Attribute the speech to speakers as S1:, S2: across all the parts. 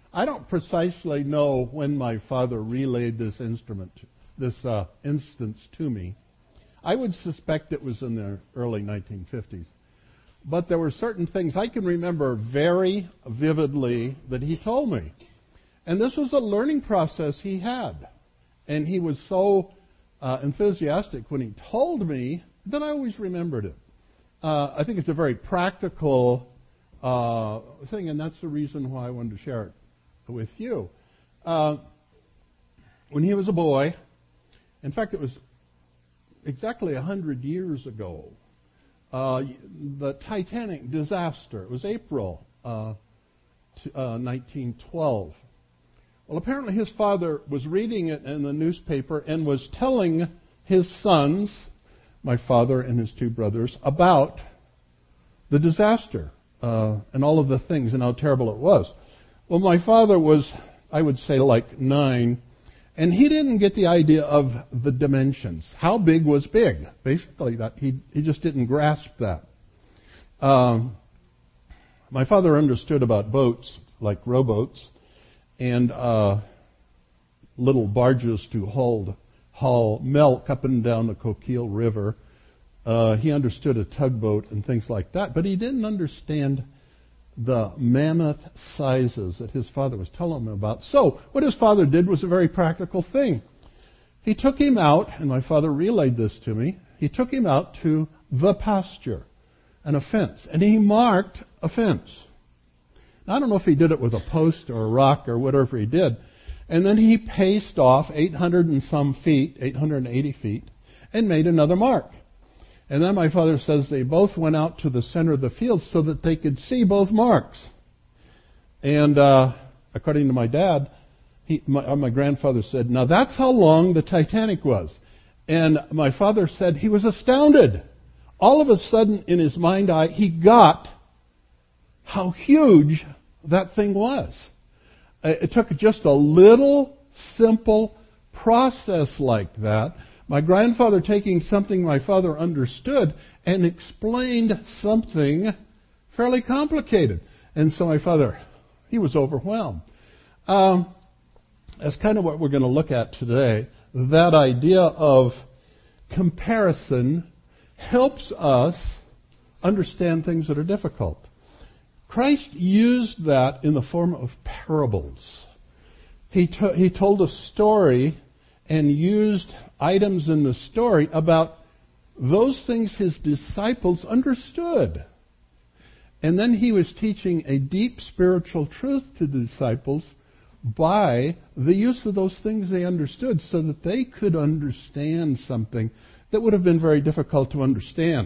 S1: I don't precisely know when my father relayed this instance to me. I would suspect it was in the early 1950s. But there were certain things I can remember very vividly that he told me. And this was a learning process he had. And he was so enthusiastic when he told me that I always remembered it. I think it's a very practical thing, and that's the reason why I wanted to share it with you. When he was a boy, in fact, it was exactly 100 years ago, the Titanic disaster. It was April 1912. Well, apparently his father was reading it in the newspaper and was telling his sons, my father and his two brothers, about the disaster and all of the things and how terrible it was. Well, my father was, I would say, like 9, and he didn't get the idea of the dimensions. How big was big? Basically, that he just didn't grasp that. My father understood about boats, like rowboats, and little barges to haul milk up and down the Coquille River. He understood a tugboat and things like that, but he didn't understand the mammoth sizes that his father was telling him about. So what his father did was a very practical thing. He took him out, and my father relayed this to me, he took him out to the pasture and a fence, and he marked a fence. Now, I don't know if he did it with a post or a rock or whatever he did. And then he paced off 800 and some feet, 880 feet, and made another mark. And then my father says they both went out to the center of the field so that they could see both marks. And according to my dad, my grandfather said, now that's how long the Titanic was. And my father said he was astounded. All of a sudden, in his mind's eye, he got how huge that thing was. It took just a little simple process like that. My grandfather taking something my father understood and explained something fairly complicated. And so my father, he was overwhelmed. That's kind of what we're going to look at today. That idea of comparison helps us understand things that are difficult. Christ used that in the form of parables. He told a story and used items in the story about those things his disciples understood. And then he was teaching a deep spiritual truth to the disciples by the use of those things they understood so that they could understand something that would have been very difficult to understand.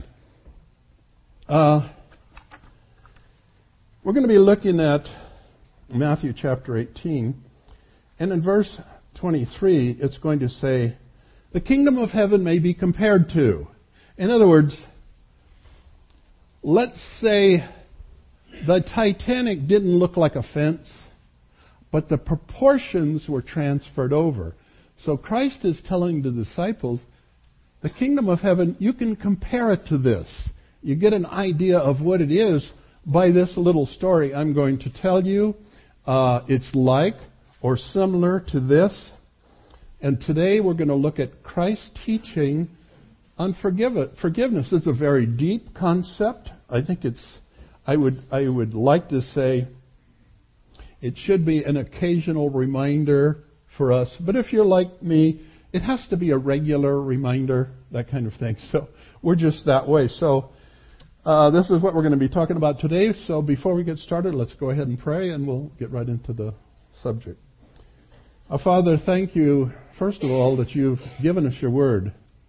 S1: We're going to be looking at Matthew chapter 18, and in verse 23, it's going to say, the kingdom of heaven may be compared to. In other words, let's say the Titanic didn't look like a fence, but the proportions were transferred over. So Christ is telling the disciples, the kingdom of heaven, you can compare it to this. You get an idea of what it is by this little story I'm going to tell you. It's like or similar to this. And today we're going to look at Christ's teaching on forgiveness. It's a very deep concept. I think I would like to say it should be an occasional reminder for us. But if you're like me, it has to be a regular reminder, that kind of thing. So we're just that way. So this is what we're going to be talking about today. So before we get started, let's go ahead and pray, and we'll get right into the subject. Our Father, thank you, first of all, that you've given us your word.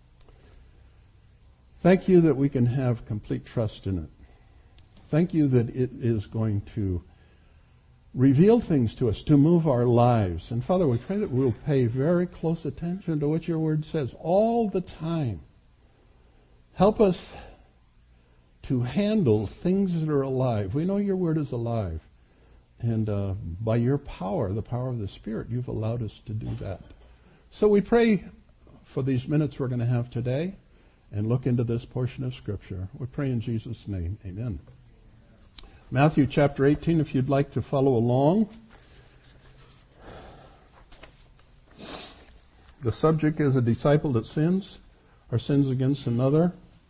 S1: Thank you that we can have complete trust in it. Thank you that it is going to reveal things to us, to move our lives. And Father, we pray that we'll pay very close attention to what your word says all the time. Help us to handle things that are alive. We know your word is alive. And by your power, the power of the Spirit, you've allowed us to do that. So we pray for these minutes we're going to have today and look into this portion of Scripture. We pray in Jesus' name. Amen. Matthew chapter 18, if you'd like to follow along. The subject is a disciple that sins or sins against another.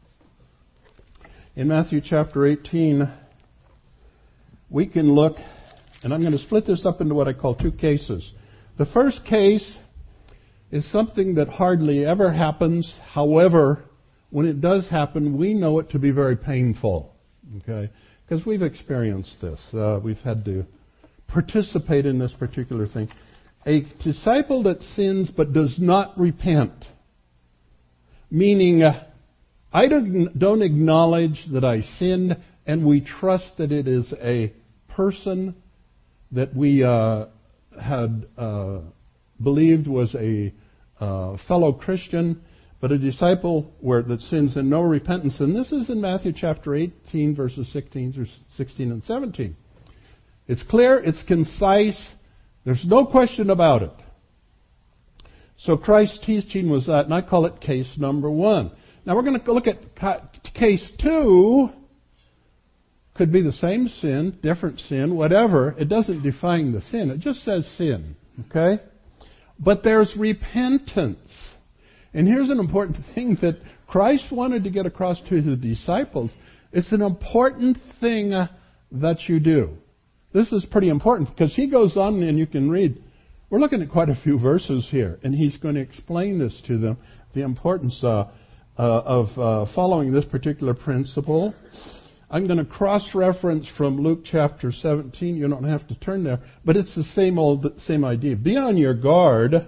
S1: In Matthew chapter 18, we can look, and I'm going to split this up into what I call two cases. The first case is something that hardly ever happens. However, when it does happen, we know it to be very painful. Okay? Because we've experienced this. We've had to participate in this particular thing. A disciple that sins but does not repent, meaning I don't acknowledge that I sinned, and we trust that it is a person that we had believed was a fellow Christian, but a disciple that sins in no repentance. And this is in Matthew chapter 18, verses 16 and 17. It's clear, it's concise, there's no question about it. So Christ's teaching was that, and I call it case number one. Now we're going to look at case two. Could be the same sin, different sin, whatever. It doesn't define the sin. It just says sin. Okay? But there's repentance. And here's an important thing that Christ wanted to get across to his disciples. It's an important thing that you do. This is pretty important because he goes on, and you can read. We're looking at quite a few verses here, and he's going to explain this to them, the importance of following this particular principle. I'm going to cross-reference from Luke chapter 17. You don't have to turn there, but it's the same idea. Be on your guard.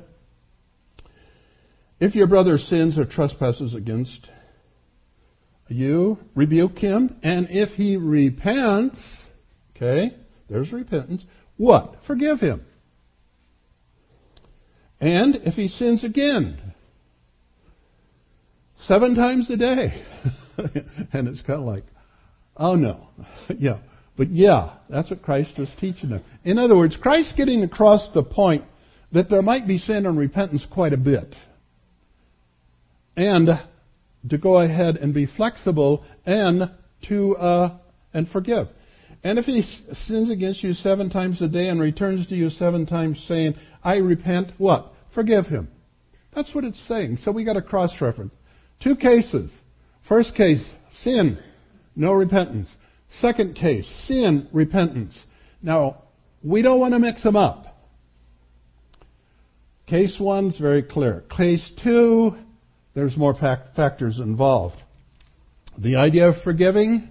S1: If your brother sins or trespasses against you, rebuke him, and if he repents, okay, there's repentance, what? Forgive him. And if he sins again, 7 times a day, and it's kind of like, oh no, yeah. But yeah, that's what Christ was teaching them. In other words, Christ's getting across the point that there might be sin and repentance quite a bit. And to go ahead and be flexible and forgive. And if he sins against you 7 times a day and returns to you 7 times saying, I repent, what? Forgive him. That's what it's saying. So we got a cross-reference. 2 cases. First case, sin, no repentance. Second case, sin, repentance. Now, we don't want to mix them up. Case 1 is very clear. Case 2, there's more factors involved. The idea of forgiving,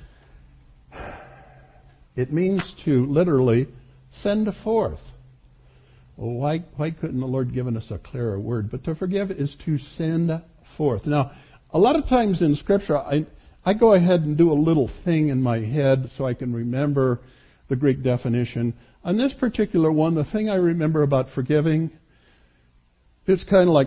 S1: it means to literally send forth. Well, why couldn't the Lord given us a clearer word? But to forgive is to send forth. Now, a lot of times in Scripture, I go ahead and do a little thing in my head so I can remember the Greek definition. On this particular one, the thing I remember about forgiving, it's kind of like,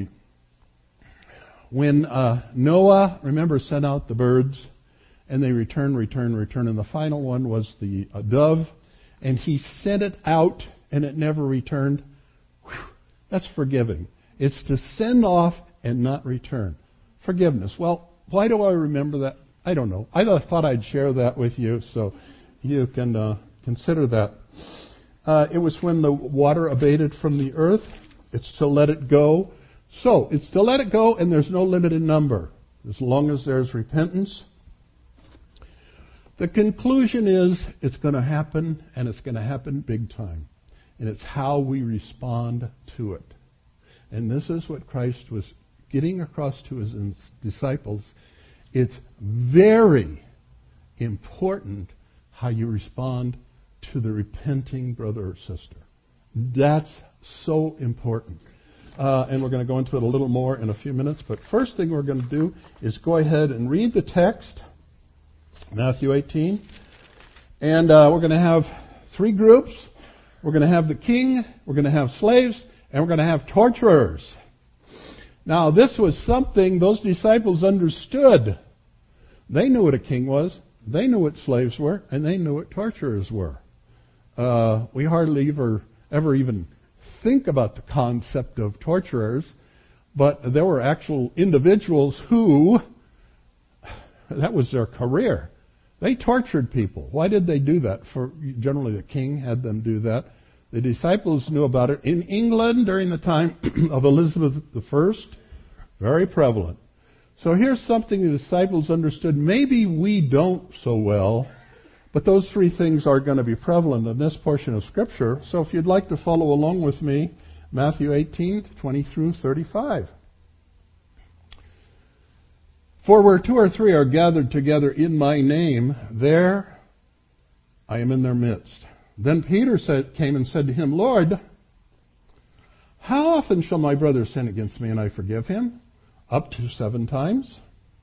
S1: when Noah, remember, sent out the birds, and they return, and the final one was the dove, and he sent it out, and it never returned. Whew, that's forgiving. It's to send off and not return. Forgiveness. Well, why do I remember that? I don't know. I thought I'd share that with you so you can consider that. It was when the water abated from the earth. It's to let it go. So, it's to let it go, and there's no limited number, as long as there's repentance. The conclusion is it's going to happen, and it's going to happen big time. And it's how we respond to it. And this is what Christ was getting across to his disciples. It's very important how you respond to the repenting brother or sister. That's so important. And we're going to go into it a little more in a few minutes. But first thing we're going to do is go ahead and read the text, Matthew 18. And we're going to have 3 groups. We're going to have the king, we're going to have slaves, and we're going to have torturers. Now, this was something those disciples understood. They knew what a king was, they knew what slaves were, and they knew what torturers were. We hardly ever even think about the concept of torturers, but there were actual individuals who, that was their career. They tortured people. Why did they do that? Generally, the king had them do that. The disciples knew about it. In England, during the time of Elizabeth I, very prevalent. So here's something the disciples understood. Maybe we don't so well, but those three things are going to be prevalent in this portion of Scripture. So if you'd like to follow along with me, Matthew 18, 20 through 35. For where two or three are gathered together in my name, there I am in their midst. Then Peter came and said to him, Lord, how often shall my brother sin against me and I forgive him? Up to 7 times?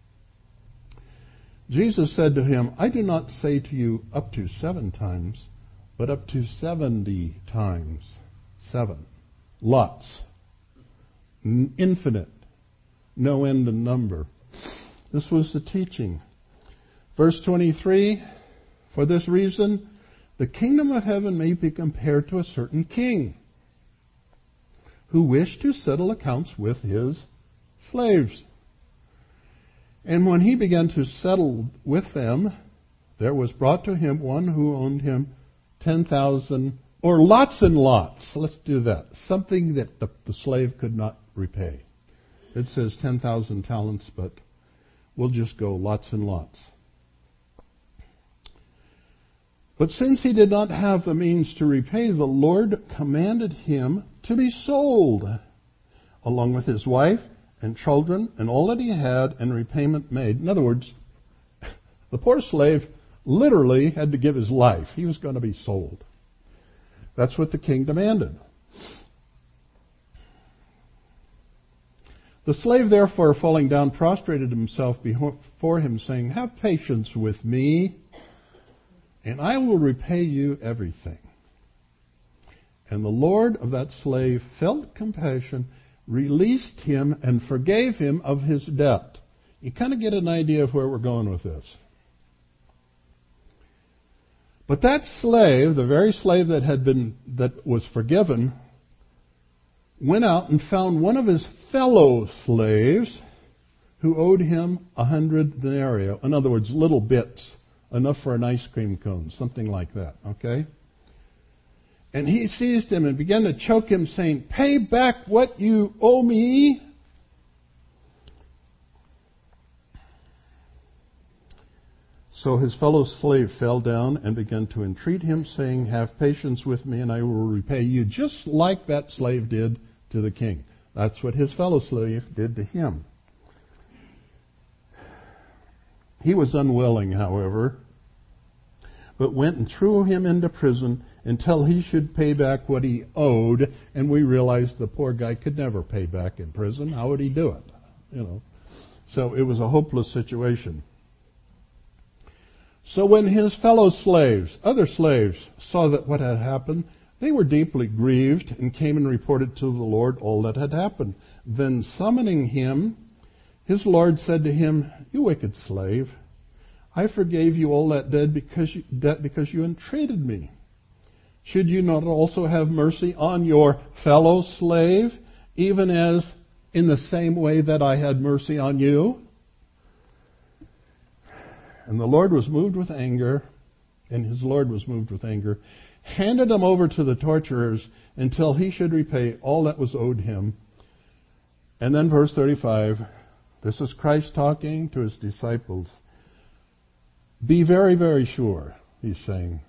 S1: Jesus said to him, I do not say to you up to 7 times, but up to 70 times. 7. Lots. Infinite. No end in number. This was the teaching. Verse 23, for this reason, the kingdom of heaven may be compared to a certain king who wished to settle accounts with his slaves. And when he began to settle with them, there was brought to him one who owed him 10,000, or lots and lots. Let's do that. Something that the slave could not repay. It says 10,000 talents, but we'll just go lots and lots. But since he did not have the means to repay, the Lord commanded him to be sold, along with his wife and children and all that he had, and repayment made. In other words, the poor slave literally had to give his life. He was going to be sold. That's what the king demanded. The slave, therefore, falling down, prostrated himself before him, saying, have patience with me, and I will repay you everything. And the Lord of that slave felt compassion, released him, and forgave him of his debt. You kind of get an idea of where we're going with this. But that slave, the very slave that was forgiven, went out and found one of his fellow slaves who owed him 100 denarii. In other words, little bits, enough for an ice cream cone, something like that, okay? And he seized him and began to choke him, saying, pay back what you owe me. So his fellow slave fell down and began to entreat him, saying, have patience with me, and I will repay you, just like that slave did to the king. That's what his fellow slave did to him. He was unwilling, however, but went and threw him into prison until he should pay back what he owed. And we realized the poor guy could never pay back in prison. How would he do it? So it was a hopeless situation. So when his fellow slaves, other slaves, saw that what had happened, they were deeply grieved and came and reported to the Lord all that had happened. Then summoning him, his Lord said to him, you wicked slave, I forgave you all that debt because you entreated me. Should you not also have mercy on your fellow slave, even as in the same way that I had mercy on you? And the Lord was moved with anger, and his Lord was moved with anger, handed him over to the torturers until he should repay all that was owed him. And then verse 35, this is Christ talking to his disciples. Be very, very sure, he's saying,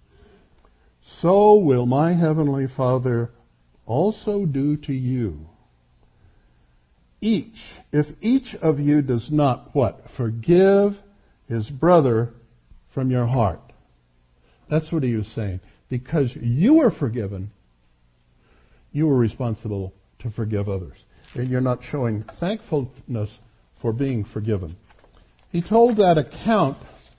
S1: so will my heavenly Father also do to you. If each of you does not, what? Forgive his brother from your heart. That's what he was saying. Because you were forgiven, you were responsible to forgive others. And you're not showing thankfulness for being forgiven. He told that account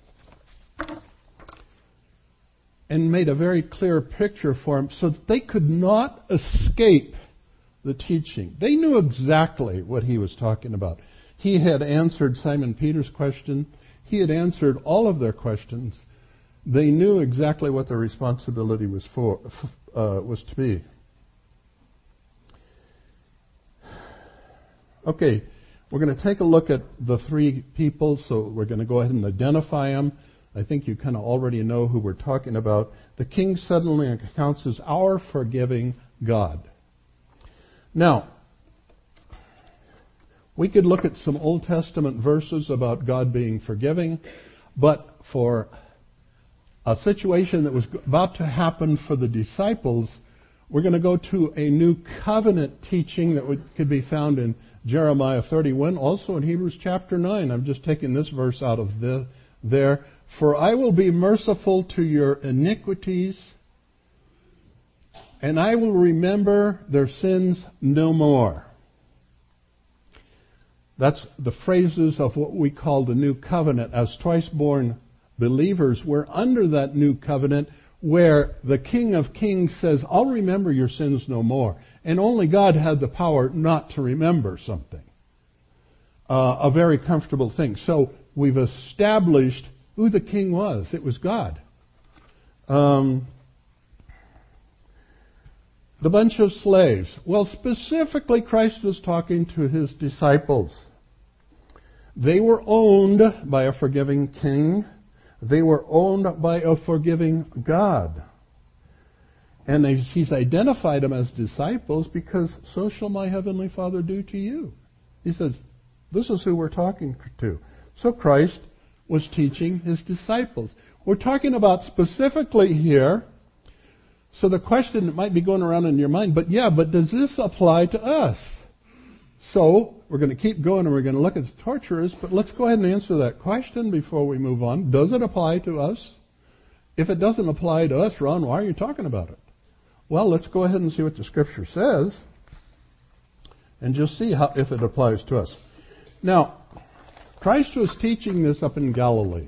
S1: and made a very clear picture for them so that they could not escape the teaching. They knew exactly what he was talking about. He had answered Simon Peter's question. He had answered all of their questions. They knew exactly what their responsibility was to be. Okay, we're going to take a look at the three people, so we're going to go ahead and identify them. I think you kind of already know who we're talking about. The king suddenly accounts as our forgiving God. Now, we could look at some Old Testament verses about God being forgiving, but for a situation that was about to happen for the disciples, we're going to go to a new covenant teaching that could be found in Jeremiah 31, also in Hebrews chapter 9. I'm just taking this verse out of there. For I will be merciful to your iniquities, and I will remember their sins no more. That's the phrases of what we call the new covenant. As twice-born believers, we're under that new covenant where the King of Kings says, I'll remember your sins no more. And only God had the power not to remember something. A very comfortable thing. So we've established who the king was. It was God. The bunch of slaves. Well, specifically, Christ was talking to his disciples. They were owned by a forgiving king. They were owned by a forgiving God. And he's identified them as disciples because so shall my heavenly Father do to you. He says, this is who we're talking to. So Christ was teaching his disciples. We're talking about specifically here, so the question that might be going around in your mind, but does this apply to us? So, we're going to keep going and we're going to look at the torturers, but let's go ahead and answer that question before we move on. Does it apply to us? If it doesn't apply to us, Ron, why are you talking about it? Well, let's go ahead and see what the Scripture says and just see if it applies to us. Now, Christ was teaching this up in Galilee.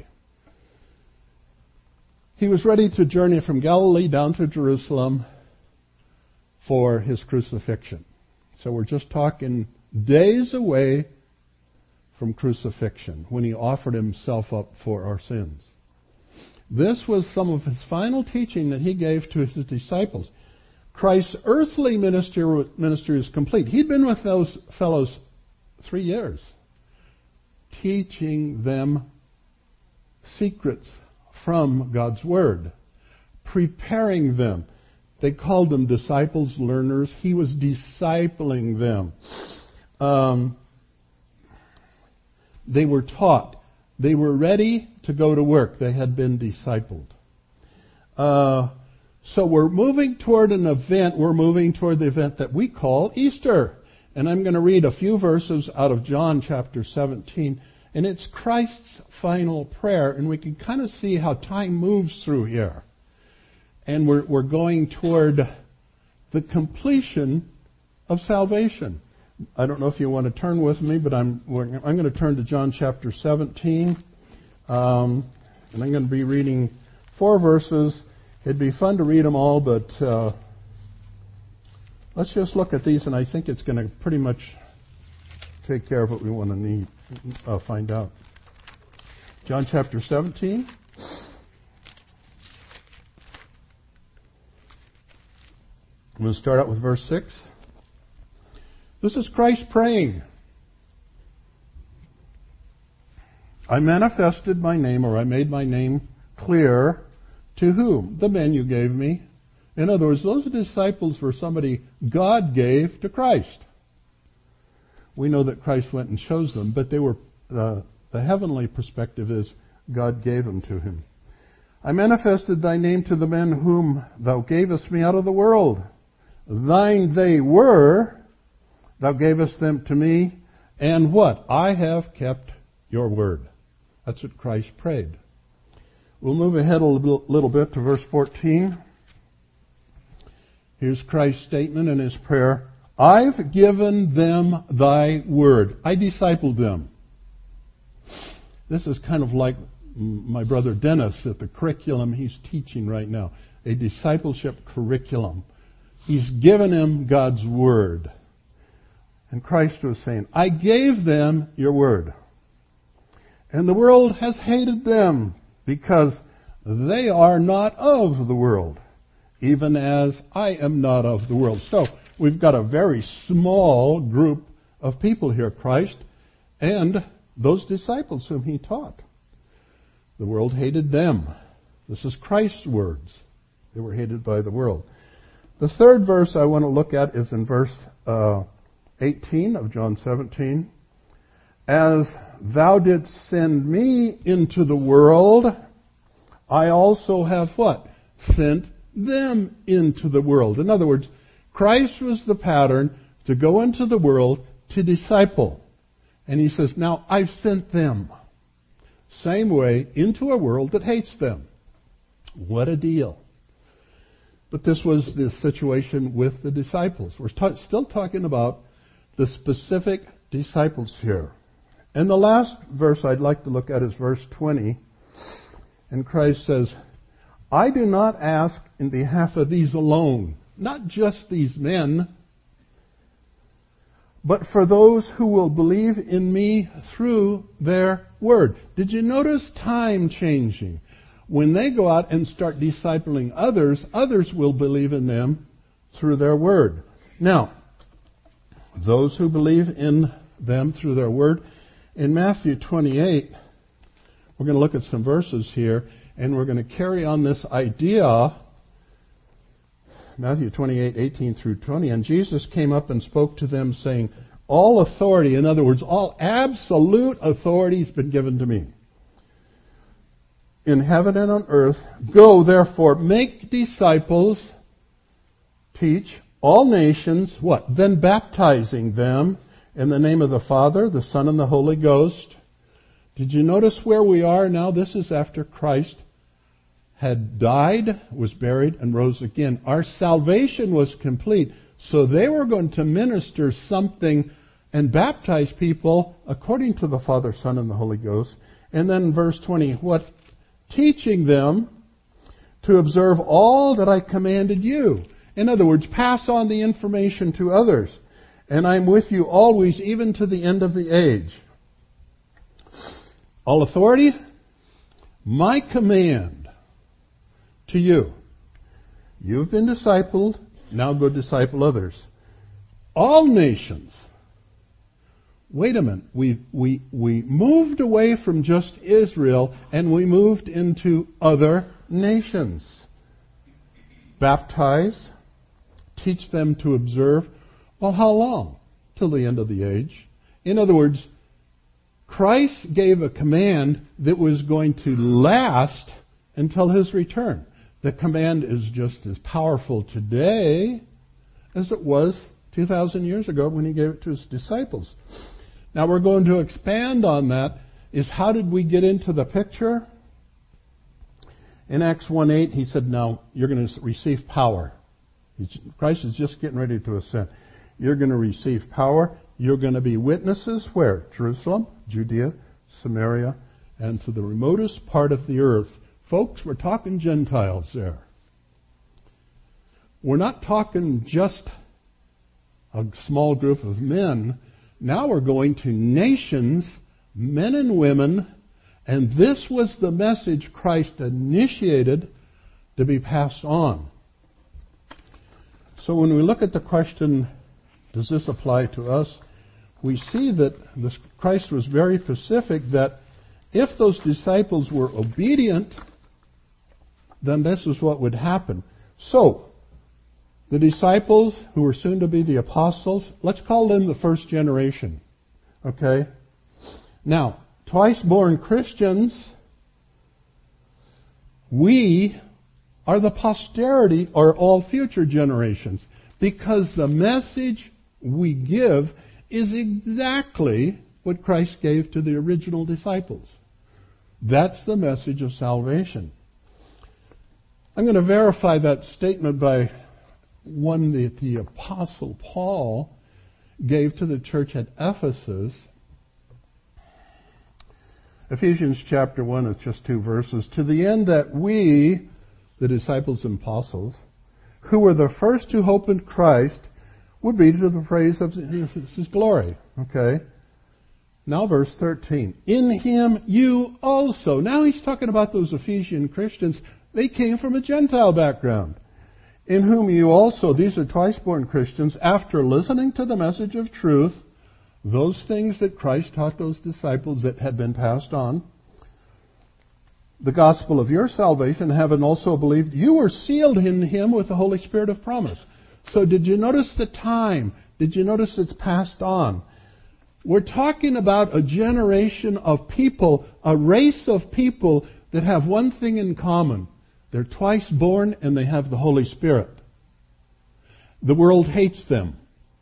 S1: He was ready to journey from Galilee down to Jerusalem for his crucifixion. So we're just talking days away from crucifixion when he offered himself up for our sins. This was some of his final teaching that he gave to his disciples. Christ's earthly ministry is complete. He'd been with those fellows 3 years, teaching them secrets from God's Word, preparing them. They called them disciples, learners. He was discipling them. They were taught. They were ready to go to work. They had been discipled. So we're moving toward an event. We're moving toward the event that we call Easter. And I'm going to read a few verses out of John chapter 17. And it's Christ's final prayer. And we can kind of see how time moves through here. And we're going toward the completion of salvation. I don't know if you want to turn with me, but I'm going to turn to John chapter 17. And I'm going to be reading 4 verses. It'd be fun to read them all, but let's just look at these, and I think it's going to pretty much take care of what we want to find out. John chapter 17. I'm going to start out with verse 6. This is Christ praying. I manifested my name, or I made my name clear to whom? The men you gave me. In other words, those disciples were somebody God gave to Christ. We know that Christ went and chose them, but they were the heavenly perspective is God gave them to him. I manifested thy name to the men whom thou gavest me out of the world. Thine they were, thou gavest them to me, and what? I have kept your word. That's what Christ prayed. We'll move ahead a little bit to verse 14. Here's Christ's statement in his prayer. I've given them thy word. I discipled them. This is kind of like my brother Dennis at the curriculum he's teaching right now. A discipleship curriculum. He's given him God's word. And Christ was saying, I gave them your word. And the world has hated them because they are not of the world, even as I am not of the world. So we've got a very small group of people here, Christ and those disciples whom he taught. The world hated them. This is Christ's words. They were hated by the world. The third verse I want to look at is in verse 18 of John 17. As thou didst send me into the world, I also have what? Sent them into the world. In other words, Christ was the pattern to go into the world to disciple. And he says, now I've sent them. Same way into a world that hates them. What a deal. But this was the situation with the disciples. We're still talking about the specific disciples here. And the last verse I'd like to look at is verse 20. And Christ says, I do not ask in behalf of these alone, not just these men, but for those who will believe in me through their word. Did you notice time changing? When they go out and start discipling others, others will believe in them through their word. Now, those who believe in them through their word, in Matthew 28, we're going to look at some verses here, and we're going to carry on this idea. Matthew 28, 18 through 20. And Jesus came up and spoke to them, saying, all authority, in other words, all absolute authority has been given to me, in heaven and on earth. Go, therefore, make disciples, teach all nations, what? Then baptizing them in the name of the Father, the Son, and the Holy Ghost. Did you notice where we are now? This is after Christ had died, was buried, and rose again. Our salvation was complete. So they were going to minister something and baptize people according to the Father, Son, and the Holy Ghost. And then verse 20, what? Teaching them to observe all that I commanded you. In other words, pass on the information to others. And I'm with you always, even to the end of the age. All authority, my command to you. You've been discipled, now go disciple others. All nations. Wait a minute. We moved away from just Israel and we moved into other nations. Baptize. Teach them to observe. Well, how long? Till the end of the age. In other words, Christ gave a command that was going to last until His return. The command is just as powerful today as it was 2,000 years ago when He gave it to His disciples. Now we're going to expand on that. Is how did we get into the picture? In Acts 1:8, He said, now you're going to receive power. Christ is just getting ready to ascend. You're going to receive power. You're going to be witnesses where? Jerusalem, Judea, Samaria, and to the remotest part of the earth. Folks, we're talking Gentiles there. We're not talking just a small group of men. Now we're going to nations, men and women, and this was the message Christ initiated to be passed on. So when we look at the question, does this apply to us? We see that Christ was very specific that if those disciples were obedient, then this is what would happen. So, the disciples who were soon to be the apostles, let's call them the first generation. Okay? Now, twice-born Christians, we are the posterity or all future generations, because the message we give is exactly what Christ gave to the original disciples. That's the message of salvation. I'm going to verify that statement by one that the Apostle Paul gave to the church at Ephesus. Ephesians chapter 1 is just 2 verses. To the end that we, the disciples and apostles, who were the first to hope in Christ, would be to the praise of His glory. Okay? Now verse 13. In Him you also. Now he's talking about those Ephesian Christians. They came from a Gentile background. In whom you also, these are twice-born Christians, after listening to the message of truth, those things that Christ taught those disciples that had been passed on, the gospel of your salvation, having also believed, you were sealed in Him with the Holy Spirit of promise. So did you notice the time? Did you notice it's passed on? We're talking about a generation of people, a race of people that have one thing in common. They're twice born and they have the Holy Spirit. The world hates them.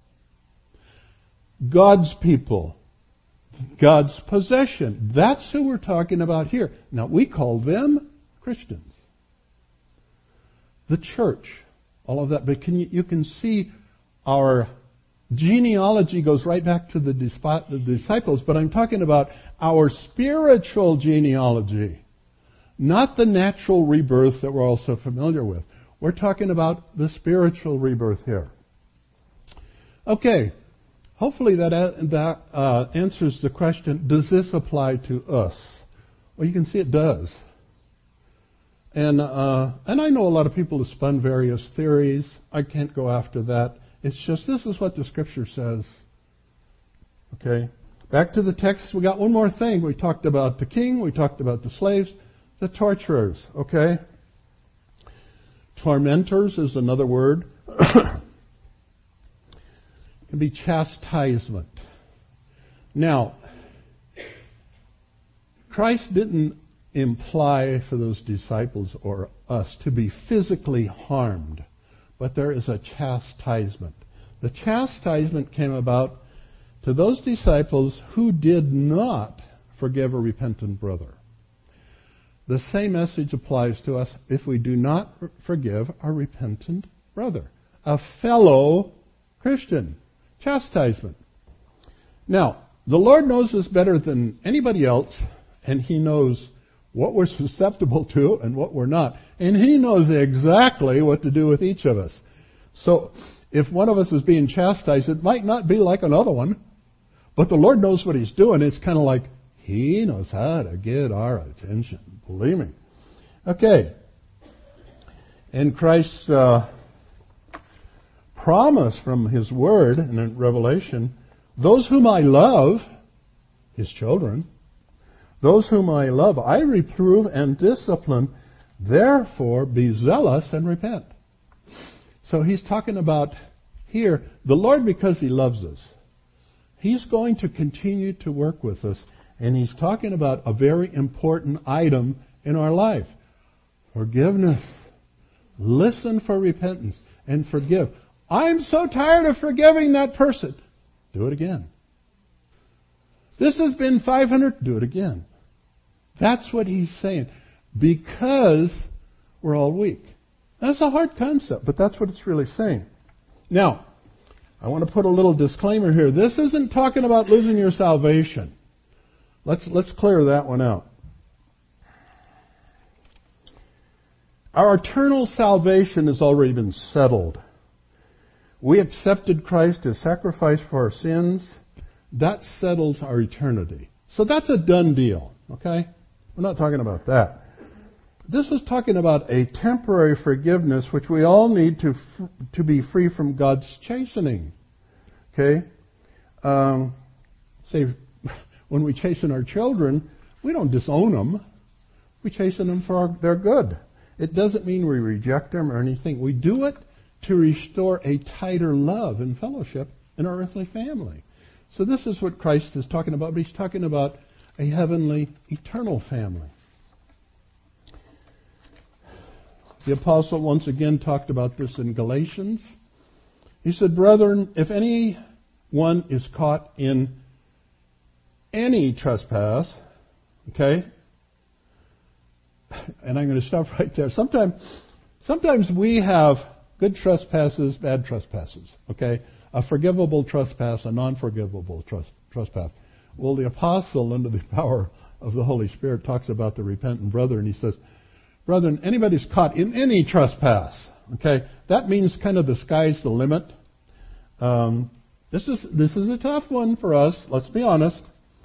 S1: God's people. God's possession. That's who we're talking about here. Now, we call them Christians. The church. All of that. But you can see our genealogy goes right back to the disciples, but I'm talking about our spiritual genealogy. Not the natural rebirth that we're all so familiar with. We're talking about the spiritual rebirth here. Okay. Hopefully that answers the question, does this apply to us? Well, you can see it does. And I know a lot of people have spun various theories. I can't go after that. It's just this is what the Scripture says. Okay? Back to the text. We got one more thing. We talked about the king. We talked about the slaves. The torturers. Okay? Tormentors is another word. Can be chastisement. Now, Christ didn't imply for those disciples or us to be physically harmed, but there is a chastisement. The chastisement came about to those disciples who did not forgive a repentant brother. The same message applies to us if we do not forgive a repentant brother, a fellow Christian. Chastisement. Now, the Lord knows us better than anybody else, and He knows what we're susceptible to and what we're not. And He knows exactly what to do with each of us. So, if one of us is being chastised, it might not be like another one, but the Lord knows what He's doing. It's kind of like He knows how to get our attention. Believe me. Okay. And Christ's promise from His Word and in Revelation, those whom I love, His children, those whom I love, I reprove and discipline, therefore be zealous and repent. So He's talking about here, the Lord, because He loves us, He's going to continue to work with us, and He's talking about a very important item in our life. Forgiveness. Listen for repentance and forgive. I'm so tired of forgiving that person. Do it again. This has been 500. Do it again. That's what He's saying. Because we're all weak. That's a hard concept, but that's what it's really saying. Now, I want to put a little disclaimer here. This isn't talking about losing your salvation. Let's clear that one out. Our eternal salvation has already been settled. We accepted Christ as sacrifice for our sins. That settles our eternity. So that's a done deal, okay? We're not talking about that. This is talking about a temporary forgiveness which we all need to be free from God's chastening. Okay? Say, when we chasten our children, we don't disown them. We chasten them for their good. It doesn't mean we reject them or anything. We do it to restore a tighter love and fellowship in our earthly family. So this is what Christ is talking about, but He's talking about a heavenly, eternal family. The apostle once again talked about this in Galatians. He said, brethren, if anyone is caught in any trespass, okay, and I'm going to stop right there. Sometimes we have good trespasses, bad trespasses, okay? A forgivable trespass, a non-forgivable trespass. Well, the apostle, under the power of the Holy Spirit, talks about the repentant brother, and he says, brethren, anybody's caught in any trespass, okay? That means kind of the sky's the limit. This is a tough one for us, let's be honest.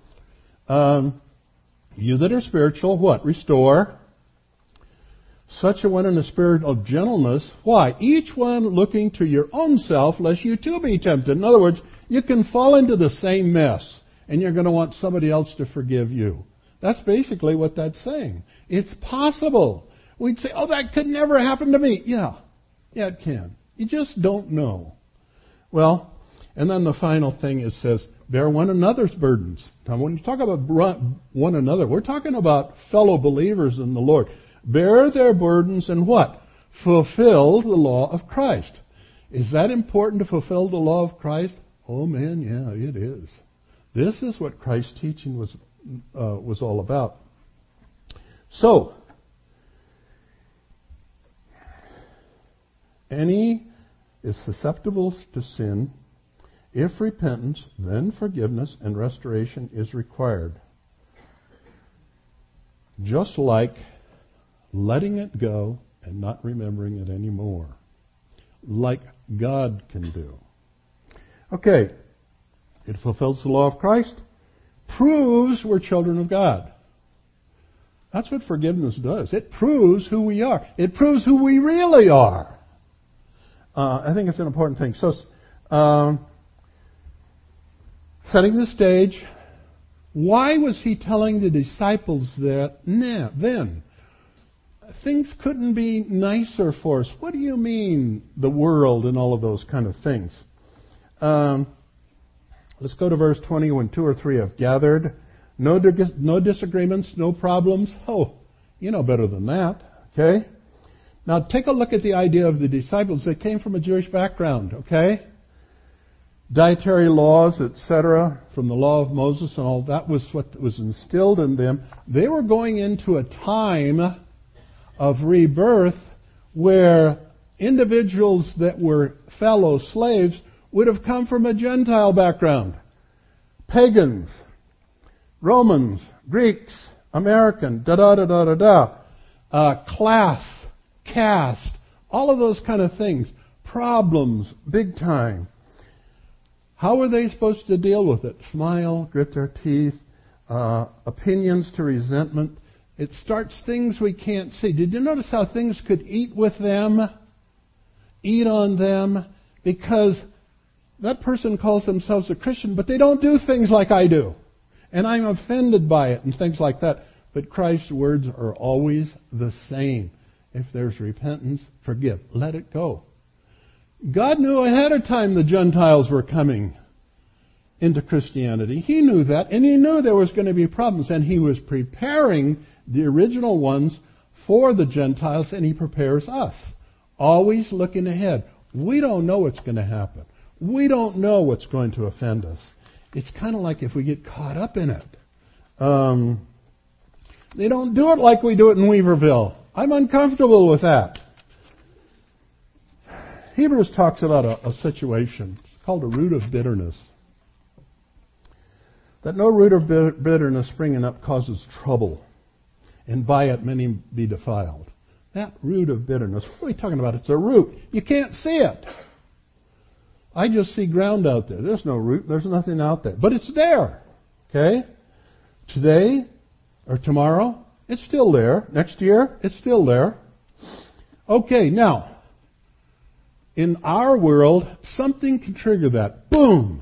S1: You that are spiritual, what? Restore. Such a one in a spirit of gentleness. Why? Each one looking to your own self, lest you too be tempted. In other words, you can fall into the same mess, and you're going to want somebody else to forgive you. That's basically what that's saying. It's possible. We'd say, oh, that could never happen to me. Yeah, it can. You just don't know. Well, and then the final thing is says, bear one another's burdens. Now, when you talk about one another, we're talking about fellow believers in the Lord. Bear their burdens and what? Fulfill the law of Christ. Is that important to fulfill the law of Christ? Oh man, yeah, it is. This is what Christ's teaching was all about. So, any is susceptible to sin. If repentance, then forgiveness and restoration is required. Just like letting it go and not remembering it anymore. Like God can do. Okay, it fulfills the law of Christ, proves we're children of God. That's what forgiveness does. It proves who we are. It proves who we really are. I think it's an important thing. So, setting the stage, why was he telling the disciples that then? Things couldn't be nicer for us. What do you mean, the world and all of those kind of things? Let's go to verse 20. When 2 or 3 have gathered, no disagreements, no problems. Oh, you know better than that. Okay? Now take a look at the idea of the disciples. They came from a Jewish background. Okay? Dietary laws, etc., from the law of Moses and all that was what was instilled in them. They were going into a time of rebirth where individuals that were fellow slaves would have come from a Gentile background. Pagans, Romans, Greeks, American, class, caste, all of those kind of things. Problems, big time. How were they supposed to deal with it? Smile, grit their teeth, opinions to resentment. It starts things we can't see. Did you notice how things could eat with them, eat on them? Because that person calls themselves a Christian, but they don't do things like I do. And I'm offended by it and things like that. But Christ's words are always the same. If there's repentance, forgive. Let it go. God knew ahead of time the Gentiles were coming into Christianity. He knew that, and He knew there was going to be problems, and He was preparing the original ones for the Gentiles, and He prepares us. Always looking ahead. We don't know what's going to happen. We don't know what's going to offend us. It's kind of like if we get caught up in it. They don't do it like we do it in Weaverville. I'm uncomfortable with that. Hebrews talks about a situation called a root of bitterness. That no root of bitterness springing up causes trouble, and by it many be defiled. That root of bitterness, what are we talking about? It's a root. You can't see it. I just see ground out there. There's no root. There's nothing out there. But it's there. Okay? Today or tomorrow, it's still there. Next year, it's still there. Okay, now, in our world, something can trigger that. Boom!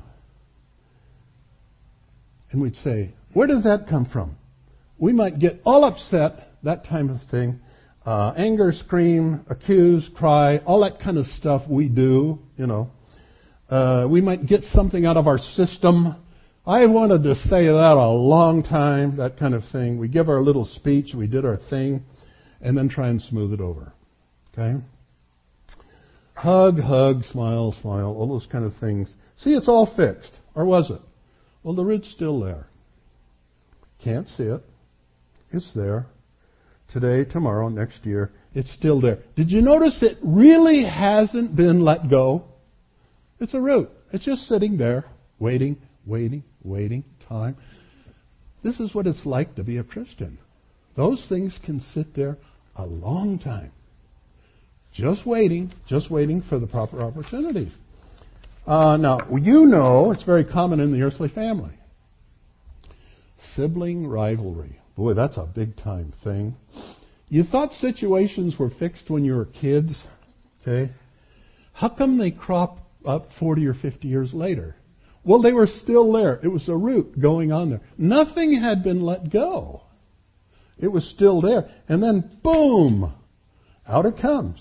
S1: And we'd say, where does that come from? We might get all upset, that type of thing. Anger, scream, accuse, cry, all that kind of stuff we do, you know. We might get something out of our system. I wanted to say that a long time, that kind of thing. We give our little speech, we did our thing, and then try and smooth it over. Okay? Hug, hug, smile, smile, all those kind of things. See, it's all fixed. Or was it? Well, the root's still there. Can't see it. It's there. Today, tomorrow, next year, it's still there. Did you notice it really hasn't been let go? It's a root. It's just sitting there, waiting, time. This is what it's like to be a Christian. Those things can sit there a long time. Just waiting for the proper opportunity. Now, you know, it's very common in the earthly family. Sibling rivalry. Boy, that's a big time thing. You thought situations were fixed when you were kids, okay? How come they crop up 40 or 50 years later? Well, they were still there. It was a root going on there. Nothing had been let go. It was still there. And then, boom, out it comes.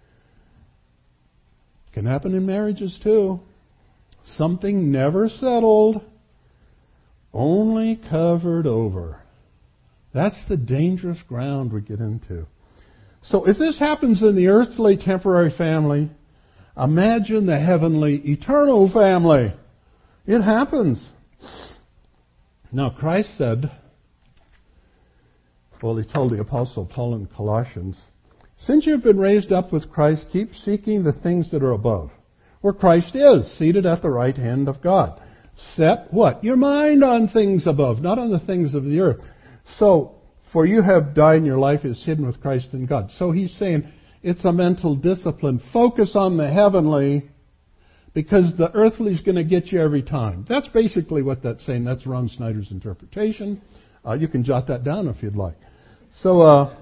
S1: Can happen in marriages too. Something never settled, only covered over. That's the dangerous ground we get into. So if this happens in the earthly temporary family, imagine the heavenly eternal family. It happens. Now Christ said, well, he told the Apostle Paul in Colossians, since you've been raised up with Christ, keep seeking the things that are above, where Christ is, seated at the right hand of God. Set what? Your mind on things above, not on the things of the earth. So, for you have died and your life is hidden with Christ in God. So he's saying it's a mental discipline. Focus on the heavenly, because the earthly is going to get you every time. That's basically what that's saying. That's Ron Snyder's interpretation. You can jot that down if you'd like. So, a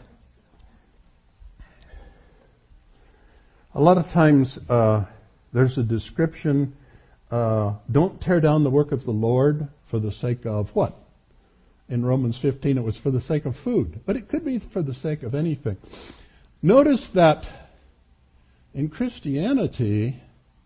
S1: lot of times there's a description, don't tear down the work of the Lord for the sake of what? In Romans 15 it was for the sake of food. But it could be for the sake of anything. Notice that in Christianity,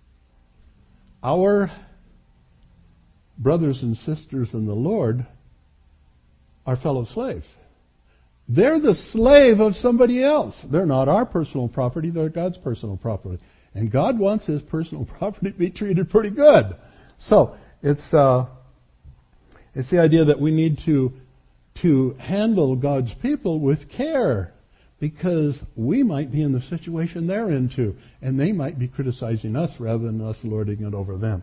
S1: our brothers and sisters in the Lord are fellow slaves. They're the slave of somebody else. They're not our personal property, they're God's personal property. And God wants His personal property to be treated pretty good. So, it's the idea that we need to handle God's people with care, because we might be in the situation they're into, and they might be criticizing us rather than us lording it over them.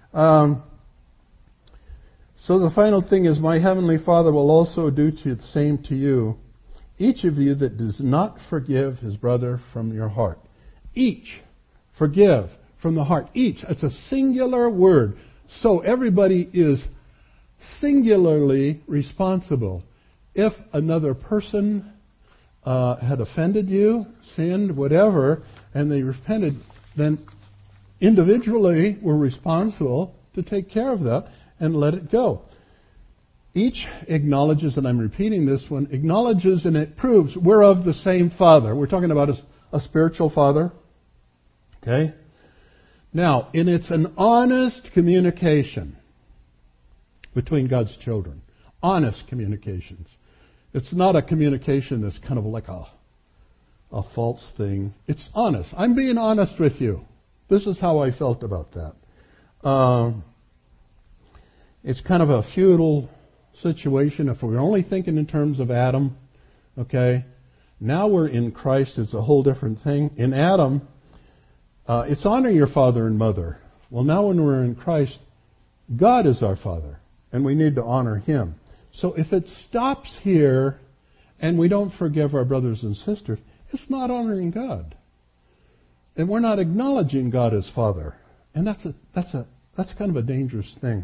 S1: So the final thing is, my heavenly Father will also do the same to you, each of you that does not forgive his brother from your heart. Each. Forgive from the heart. Each. It's a singular word. So everybody is singularly responsible. If another person had offended you, sinned, whatever, and they repented, then individually we're responsible to take care of that and let it go. Each acknowledges, and I'm repeating this one, acknowledges and it proves we're of the same Father. We're talking about a spiritual Father. Okay? Now, and it's an honest communication between God's children. Honest communications. It's not a communication that's kind of like a false thing. It's honest. I'm being honest with you. This is how I felt about that. It's kind of a futile situation if we're only thinking in terms of Adam. Okay? Now we're in Christ. It's a whole different thing. In Adam, it's honor your father and mother. Well, now when we're in Christ, God is our Father, and we need to honor Him. So if it stops here and we don't forgive our brothers and sisters, it's not honoring God. And we're not acknowledging God as Father. And that's kind of a dangerous thing.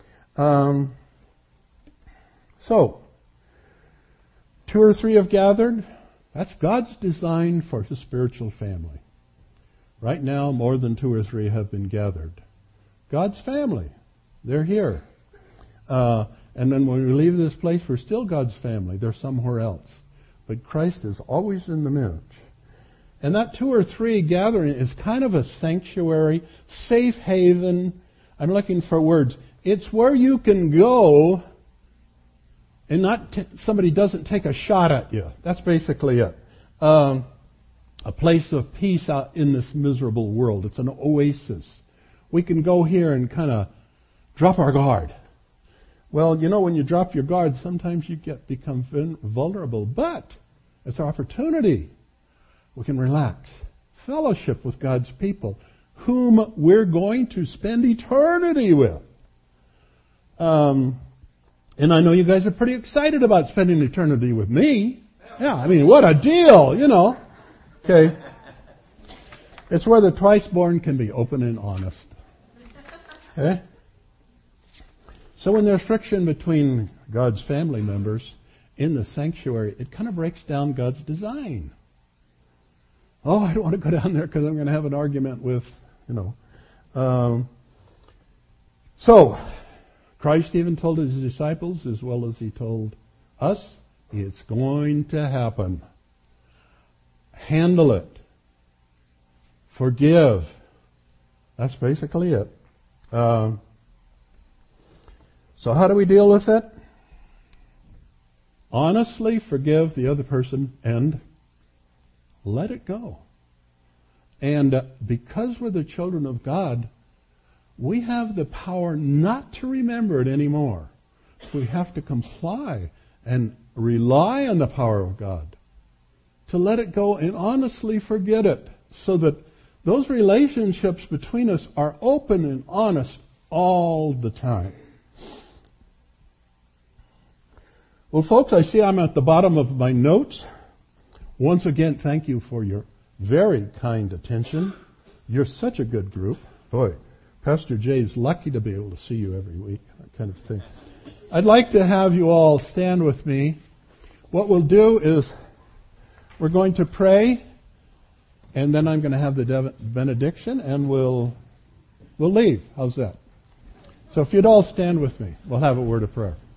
S1: So, 2 or 3 have gathered. That's God's design for His spiritual family. Right now, more than 2 or 3 have been gathered. God's family. They're here. And then when we leave this place, we're still God's family. They're somewhere else. But Christ is always in the midst. And that 2 or 3 gathering is kind of a sanctuary, safe haven. I'm looking for words. It's where you can go and not somebody doesn't take a shot at you. That's basically it. A place of peace out in this miserable world. It's an oasis. We can go here and kind of drop our guard. Well, you know, when you drop your guard, sometimes you become vulnerable. But it's an opportunity. We can relax. Fellowship with God's people, whom we're going to spend eternity with. And I know you guys are pretty excited about spending eternity with me. Yeah, I mean, what a deal, you know. Okay. It's where the twice-born can be open and honest. Okay? So when there's friction between God's family members in the sanctuary, it kind of breaks down God's design. Oh, I don't want to go down there because I'm going to have an argument with, you know. So, Christ even told His disciples, as well as He told us, It's going to happen. Handle it. Forgive. That's basically it. So how do we deal with it? Honestly forgive the other person and let it go. And because we're the children of God, we have the power not to remember it anymore. We have to comply and rely on the power of God to let it go and honestly forget it, so that those relationships between us are open and honest all the time. Well, folks, I see I'm at the bottom of my notes. Once again, thank you for your very kind attention. You're such a good group. Boy, Pastor Jay is lucky to be able to see you every week, that kind of thing. I'd like to have you all stand with me. What we'll do is we're going to pray, and then I'm going to have the benediction, and we'll leave. How's that? So if you'd all stand with me, we'll have a word of prayer.